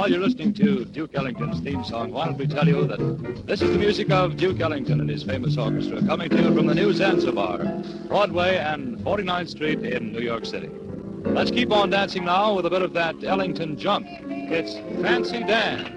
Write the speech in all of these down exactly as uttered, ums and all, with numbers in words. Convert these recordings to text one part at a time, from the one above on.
while you're listening to Duke Ellington's theme song, why don't we tell you that this is the music of Duke Ellington and his famous orchestra coming to you from the New Zanzibar, Broadway and forty-ninth Street in New York City. Let's keep on dancing now with a bit of that Ellington jump. It's Fancy Dan.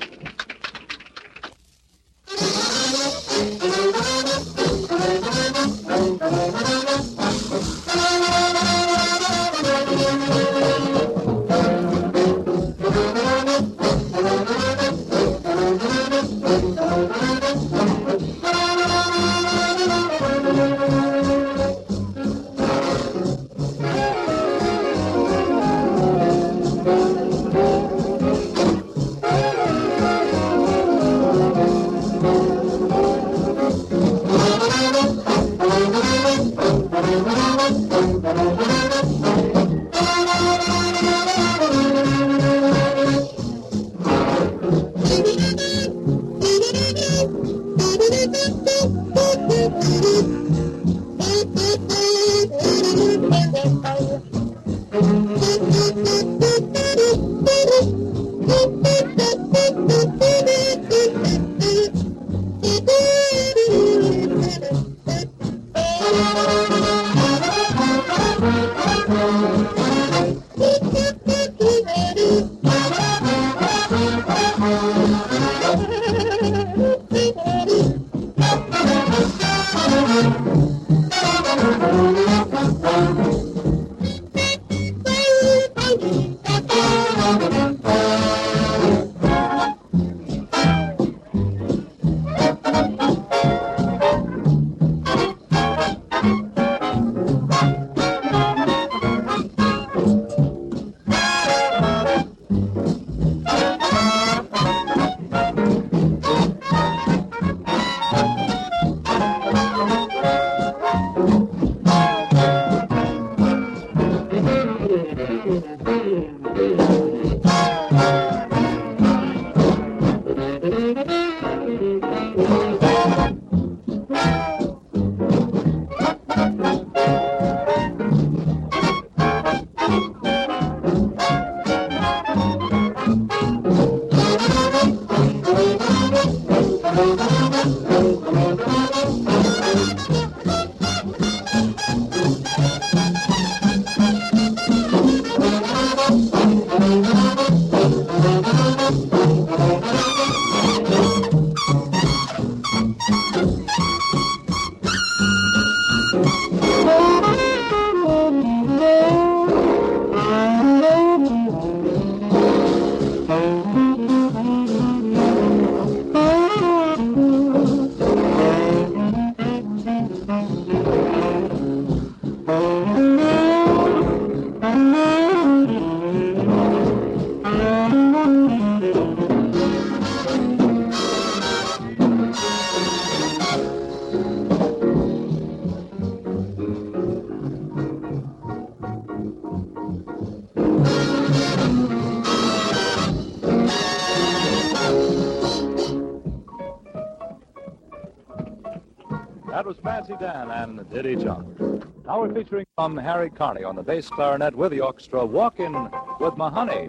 That was Fancy Dan and Did He Jump. Now we're featuring from Harry Carney on the bass clarinet with the orchestra, Walkin' with My Honey.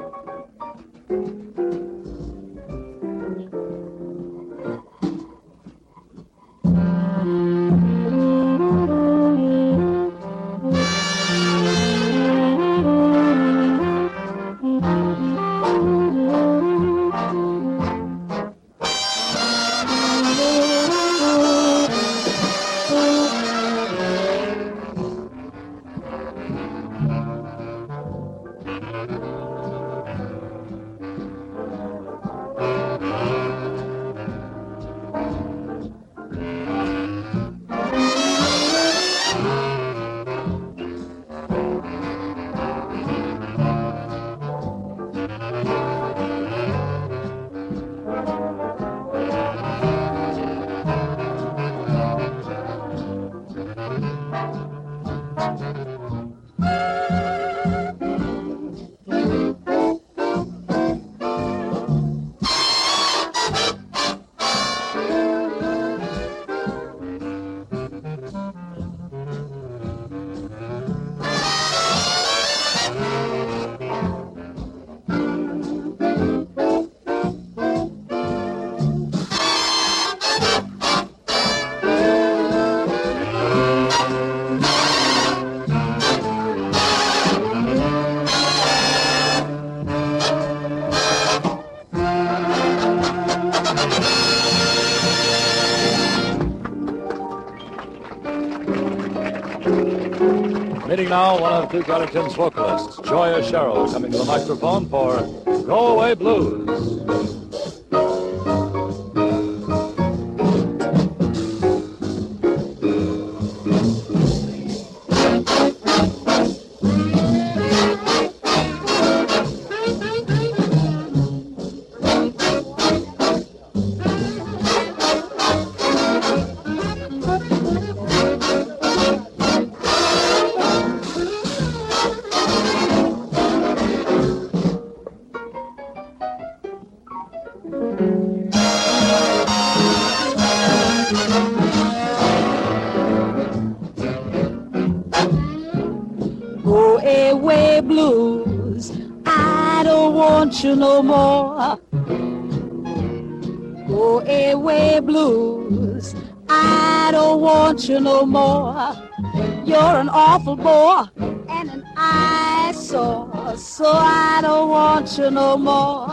Meeting now one of Duke Ellington's vocalists, Joya Sherrill, coming to the microphone for Go Away Blues. Go away blues, I don't want you no more. Go away blues, I don't want you no more. You're an awful bore and an eyesore, so I don't want you no more.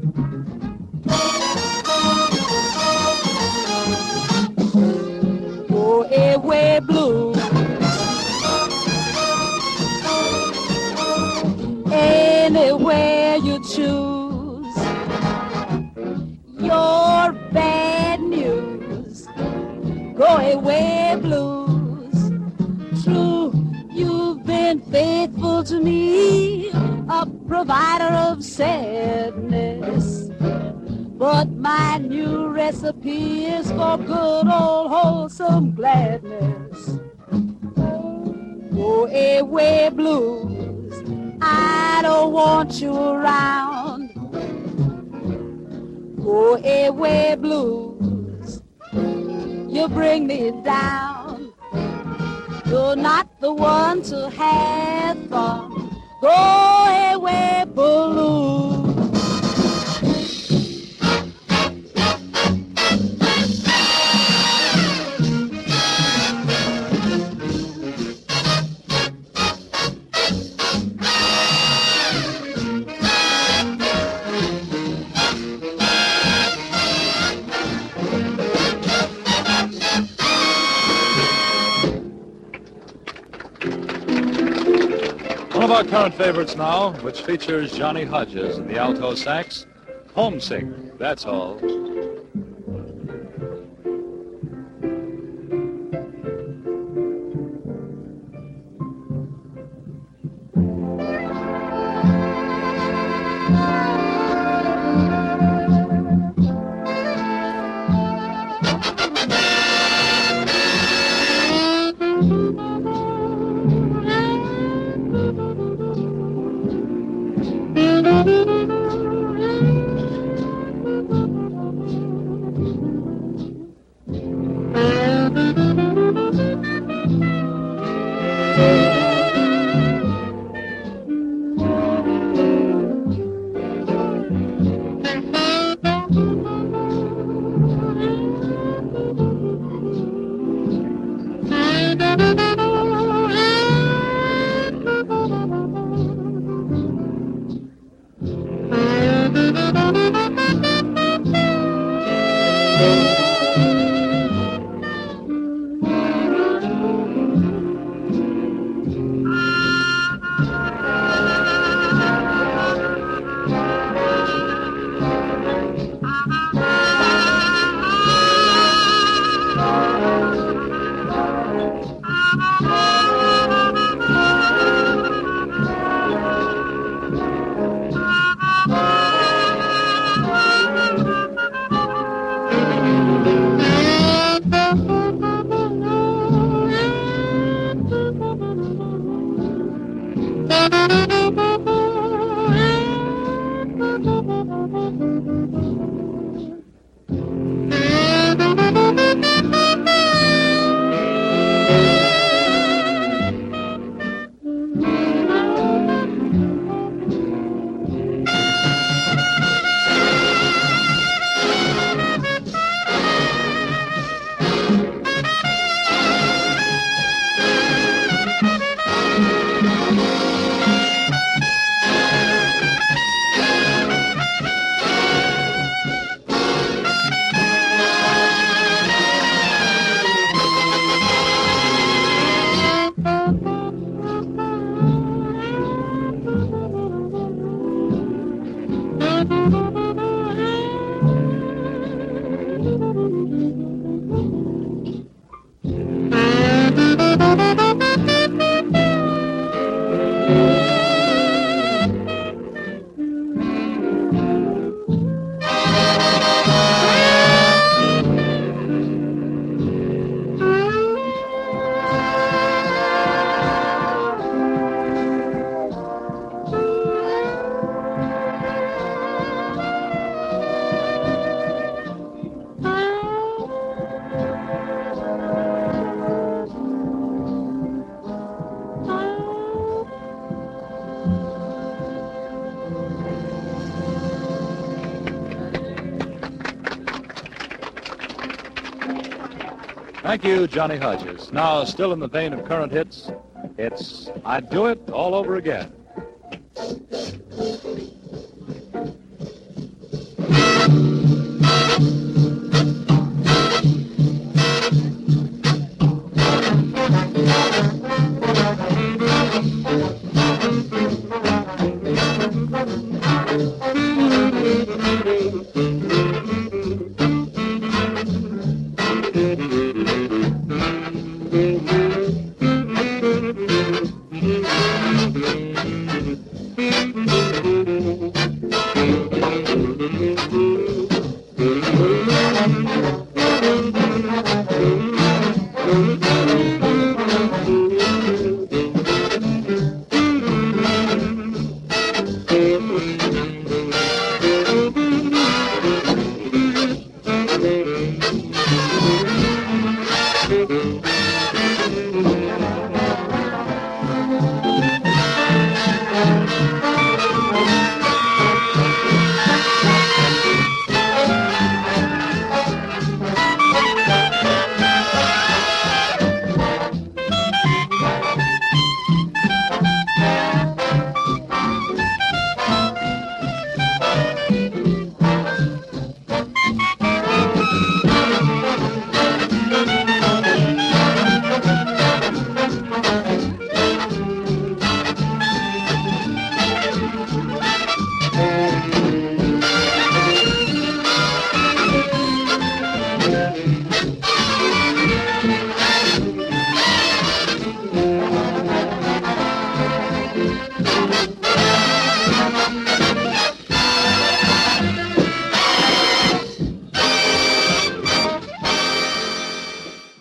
Go away blues, anywhere you choose. You're bad news. Go away blues. True, you've been faithful to me, a provider of sadness. But my new recipe is for good old wholesome gladness. Go away blues, I don't want you around. Go away blues, you bring me down. You're not the one to have fun. Go away blues. One of our current favorites now, which features Johnny Hodges in the alto sax, Homesick, That's All. Thank you, Johnny Hodges. Now, still in the vein of current hits, it's I'd Do It All Over Again.